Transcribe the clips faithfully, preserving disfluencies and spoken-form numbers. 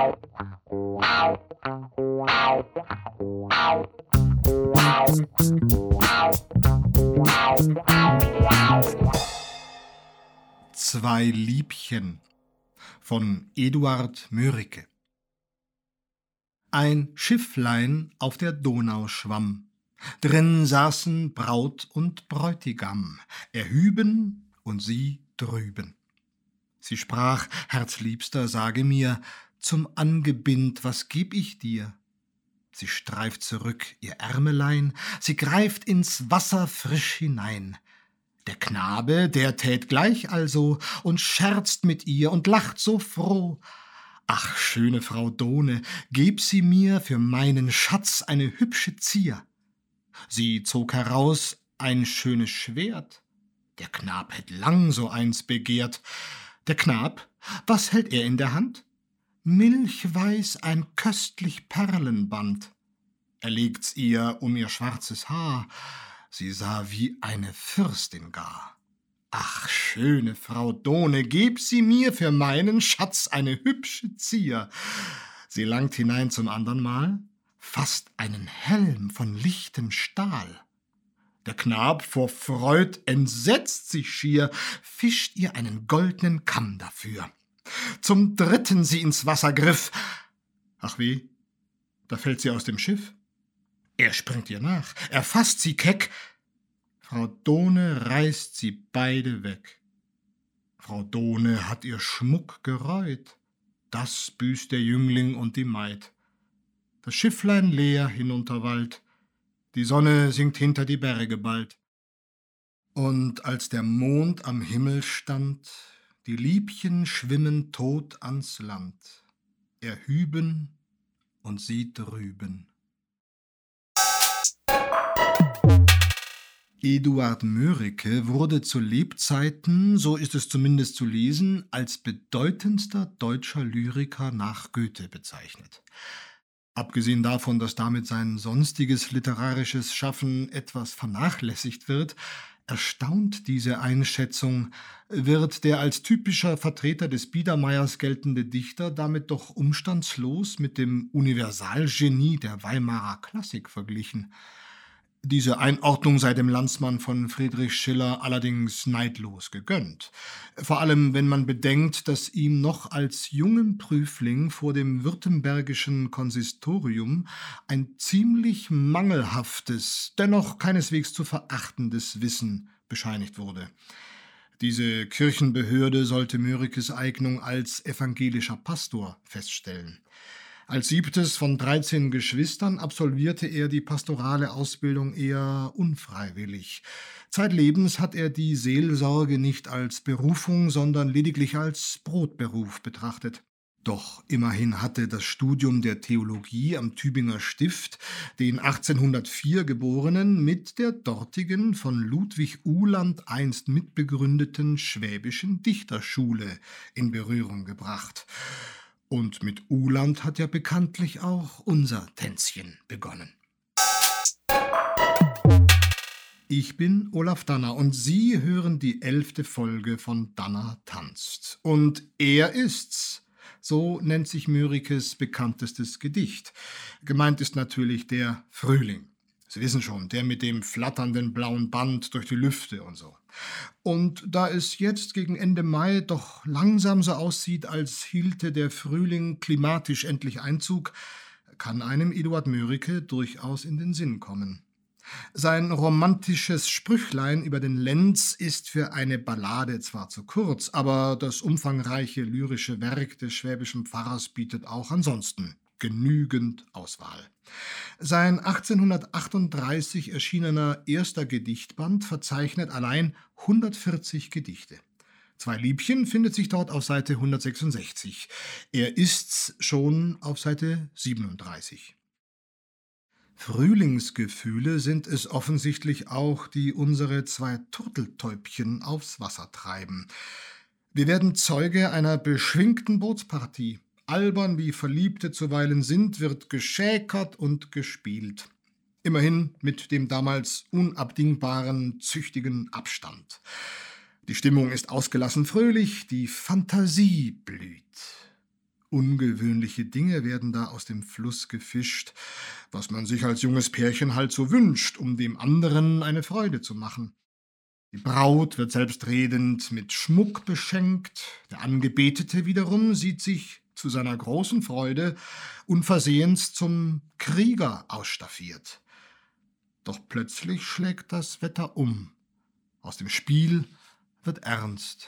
Zwei Liebchen von Eduard Mörike. Ein Schifflein auf der Donau schwamm, drin saßen Braut und Bräutigam, er hüben und sie drüben. Sie sprach: Herzliebster, sage mir, zum Angebind, was geb ich dir? Sie streift zurück ihr Ärmelein, sie greift ins Wasser frisch hinein. Der Knabe, der tät gleich also und scherzt mit ihr und lacht so froh. Ach, schöne Frau Dohne, geb sie mir für meinen Schatz eine hübsche Zier. Sie zog heraus ein schönes Schwert. Der Knab hätt lang so eins begehrt. Der Knab, was hält er in der Hand? Milchweiß ein köstlich Perlenband. Er legt's ihr um ihr schwarzes Haar. Sie sah wie eine Fürstin gar. Ach, schöne Frau Dohne, geb sie mir für meinen Schatz eine hübsche Zier. Sie langt hinein zum andern Mal, fasst einen Helm von lichtem Stahl. Der Knab vor Freud entsetzt sich schier, fischt ihr einen goldnen Kamm dafür. Zum dritten sie ins Wasser griff. Ach weh, da fällt sie aus dem Schiff. Er springt ihr nach, er fasst sie keck. Frau Dohne reißt sie beide weg. Frau Dohne hat ihr Schmuck gereut. Das büßt der Jüngling und die Maid. Das Schifflein leer hinunter wallt. Die Sonne sinkt hinter die Berge bald. Und als der Mond am Himmel stand, die Liebchen schwimmen tot ans Land. Er hüben und sie drüben. Eduard Mörike wurde zu Lebzeiten, so ist es zumindest zu lesen, als bedeutendster deutscher Lyriker nach Goethe bezeichnet. Abgesehen davon, dass damit sein sonstiges literarisches Schaffen etwas vernachlässigt wird, erstaunt diese Einschätzung, wird der als typischer Vertreter des Biedermeiers geltende Dichter damit doch umstandslos mit dem Universalgenie der Weimarer Klassik verglichen. Diese Einordnung sei dem Landsmann von Friedrich Schiller allerdings neidlos gegönnt. Vor allem, wenn man bedenkt, dass ihm noch als jungem Prüfling vor dem württembergischen Konsistorium ein ziemlich mangelhaftes, dennoch keineswegs zu verachtendes Wissen bescheinigt wurde. Diese Kirchenbehörde sollte Mörikes Eignung als evangelischer Pastor feststellen. Als siebtes von dreizehn Geschwistern absolvierte er die pastorale Ausbildung eher unfreiwillig. Zeitlebens hat er die Seelsorge nicht als Berufung, sondern lediglich als Brotberuf betrachtet. Doch immerhin hatte das Studium der Theologie am Tübinger Stift den achtzehnhundertvier Geborenen mit der dortigen von Ludwig Uhland einst mitbegründeten Schwäbischen Dichterschule in Berührung gebracht. Und mit Uhland hat ja bekanntlich auch unser Tänzchen begonnen. Ich bin Olaf Danner und Sie hören die elfte Folge von Danner tanzt. Und er ist's. So nennt sich Mörikes bekanntestes Gedicht. Gemeint ist natürlich der Frühling. Sie wissen schon, der mit dem flatternden blauen Band durch die Lüfte und so. Und da es jetzt gegen Ende Mai doch langsam so aussieht, als hielte der Frühling klimatisch endlich Einzug, kann einem Eduard Mörike durchaus in den Sinn kommen. Sein romantisches Sprüchlein über den Lenz ist für eine Ballade zwar zu kurz, aber das umfangreiche lyrische Werk des schwäbischen Pfarrers bietet auch ansonsten genügend Auswahl. Sein achtzehnhundertachtunddreißig erschienener erster Gedichtband verzeichnet allein hundertvierzig Gedichte. Zwei Liebchen findet sich dort auf Seite hundertsechsundsechzig. Er ist's schon auf Seite siebenunddreißig. Frühlingsgefühle sind es offensichtlich auch, die unsere zwei Turteltäubchen aufs Wasser treiben. Wir werden Zeuge einer beschwingten Bootspartie. Albern wie Verliebte zuweilen sind, wird geschäkert und gespielt. Immerhin mit dem damals unabdingbaren, züchtigen Abstand. Die Stimmung ist ausgelassen fröhlich, die Fantasie blüht. Ungewöhnliche Dinge werden da aus dem Fluss gefischt, was man sich als junges Pärchen halt so wünscht, um dem anderen eine Freude zu machen. Die Braut wird selbstredend mit Schmuck beschenkt, der Angebetete wiederum sieht sich zu seiner großen Freude unversehens zum Krieger ausstaffiert. Doch plötzlich schlägt das Wetter um. Aus dem Spiel wird ernst.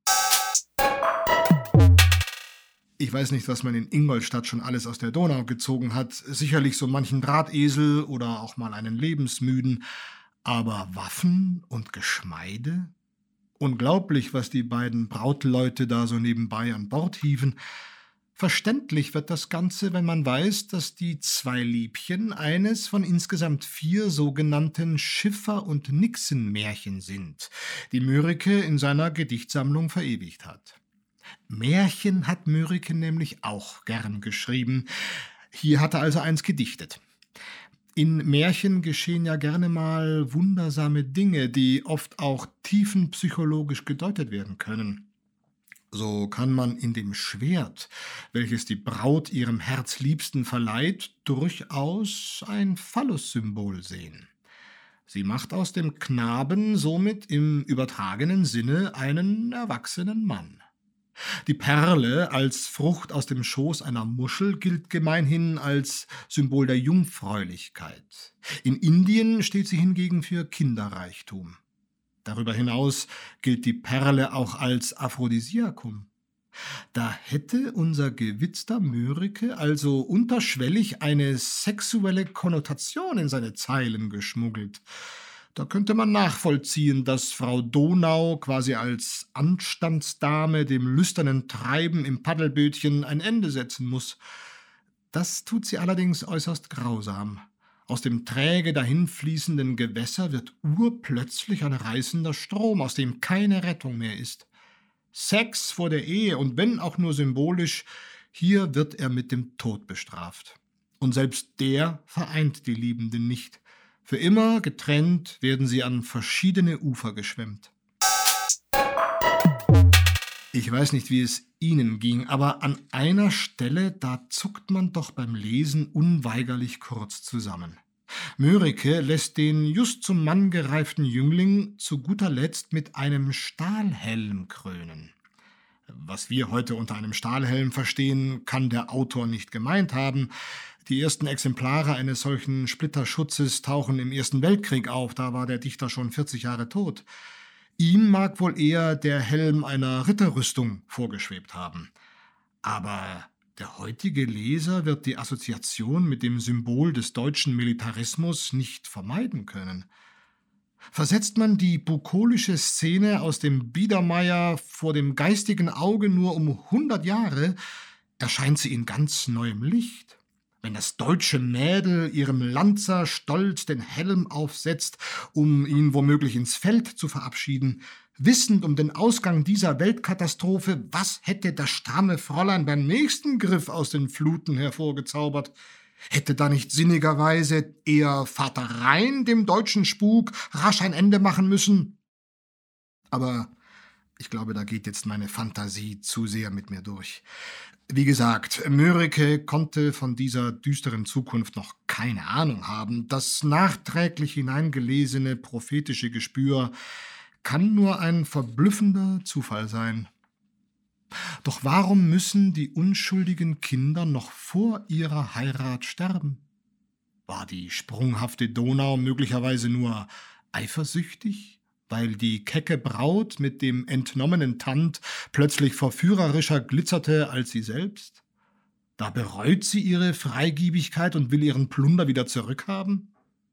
Ich weiß nicht, was man in Ingolstadt schon alles aus der Donau gezogen hat. Sicherlich so manchen Drahtesel oder auch mal einen Lebensmüden. Aber Waffen und Geschmeide? Unglaublich, was die beiden Brautleute da so nebenbei an Bord hieven. Verständlich wird das Ganze, wenn man weiß, dass die zwei Liebchen eines von insgesamt vier sogenannten Schiffer- und Nixen-Märchen sind, die Mörike in seiner Gedichtsammlung verewigt hat. Märchen hat Mörike nämlich auch gern geschrieben. Hier hat er also eins gedichtet. In Märchen geschehen ja gerne mal wundersame Dinge, die oft auch tiefenpsychologisch gedeutet werden können. So kann man in dem Schwert, welches die Braut ihrem Herzliebsten verleiht, durchaus ein Phallus-Symbol sehen. Sie macht aus dem Knaben somit im übertragenen Sinne einen erwachsenen Mann. Die Perle als Frucht aus dem Schoß einer Muschel gilt gemeinhin als Symbol der Jungfräulichkeit. In Indien steht sie hingegen für Kinderreichtum. Darüber hinaus gilt die Perle auch als Aphrodisiakum. Da hätte unser gewitzter Mörike also unterschwellig eine sexuelle Konnotation in seine Zeilen geschmuggelt. Da könnte man nachvollziehen, dass Frau Donau quasi als Anstandsdame dem lüsternen Treiben im Paddelbötchen ein Ende setzen muss. Das tut sie allerdings äußerst grausam. Aus dem träge dahinfließenden Gewässer wird urplötzlich ein reißender Strom, aus dem keine Rettung mehr ist. Sex vor der Ehe, und wenn auch nur symbolisch, hier wird er mit dem Tod bestraft. Und selbst der vereint die Liebenden nicht. Für immer getrennt werden sie an verschiedene Ufer geschwemmt. Ich weiß nicht, wie es Ihnen ging, aber an einer Stelle, da zuckt man doch beim Lesen unweigerlich kurz zusammen. Mörike lässt den just zum Mann gereiften Jüngling zu guter Letzt mit einem Stahlhelm krönen. Was wir heute unter einem Stahlhelm verstehen, kann der Autor nicht gemeint haben. Die ersten Exemplare eines solchen Splitterschutzes tauchen im Ersten Weltkrieg auf, da war der Dichter schon vierzig Jahre tot. Ihm mag wohl eher der Helm einer Ritterrüstung vorgeschwebt haben. Aber der heutige Leser wird die Assoziation mit dem Symbol des deutschen Militarismus nicht vermeiden können. Versetzt man die bukolische Szene aus dem Biedermeier vor dem geistigen Auge nur um hundert Jahre, erscheint sie in ganz neuem Licht. Wenn das deutsche Mädel ihrem Lanzer stolz den Helm aufsetzt, um ihn womöglich ins Feld zu verabschieden, wissend um den Ausgang dieser Weltkatastrophe, was hätte das stramme Fräulein beim nächsten Griff aus den Fluten hervorgezaubert? Hätte da nicht sinnigerweise eher Vater Rhein dem deutschen Spuk rasch ein Ende machen müssen? Aber ich glaube, da geht jetzt meine Fantasie zu sehr mit mir durch. Wie gesagt, Mörike konnte von dieser düsteren Zukunft noch keine Ahnung haben. Das nachträglich hineingelesene prophetische Gespür kann nur ein verblüffender Zufall sein. Doch warum müssen die unschuldigen Kinder noch vor ihrer Heirat sterben? War die sprunghafte Donau möglicherweise nur eifersüchtig, weil die kecke Braut mit dem entnommenen Tand plötzlich verführerischer glitzerte als sie selbst? Da bereut sie ihre Freigiebigkeit und will ihren Plunder wieder zurückhaben?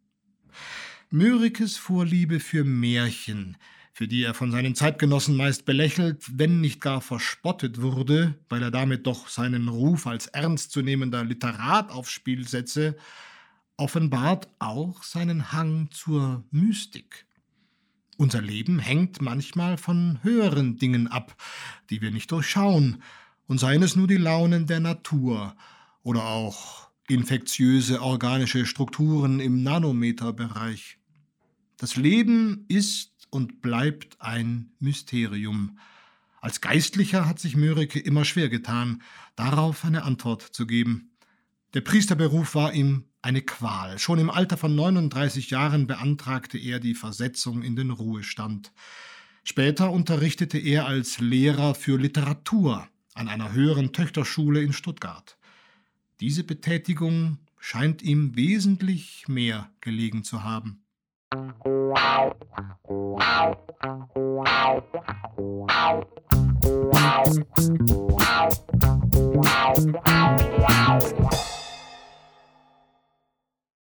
Mörikes Vorliebe für Märchen, für die er von seinen Zeitgenossen meist belächelt, wenn nicht gar verspottet wurde, weil er damit doch seinen Ruf als ernstzunehmender Literat aufs Spiel setze, offenbart auch seinen Hang zur Mystik. Unser Leben hängt manchmal von höheren Dingen ab, die wir nicht durchschauen, und seien es nur die Launen der Natur oder auch infektiöse organische Strukturen im Nanometerbereich. Das Leben ist und bleibt ein Mysterium. Als Geistlicher hat sich Mörike immer schwer getan, darauf eine Antwort zu geben. Der Priesterberuf war ihm eine Qual. Schon im Alter von neununddreißig Jahren beantragte er die Versetzung in den Ruhestand. Später unterrichtete er als Lehrer für Literatur an einer höheren Töchterschule in Stuttgart. Diese Betätigung scheint ihm wesentlich mehr gelegen zu haben.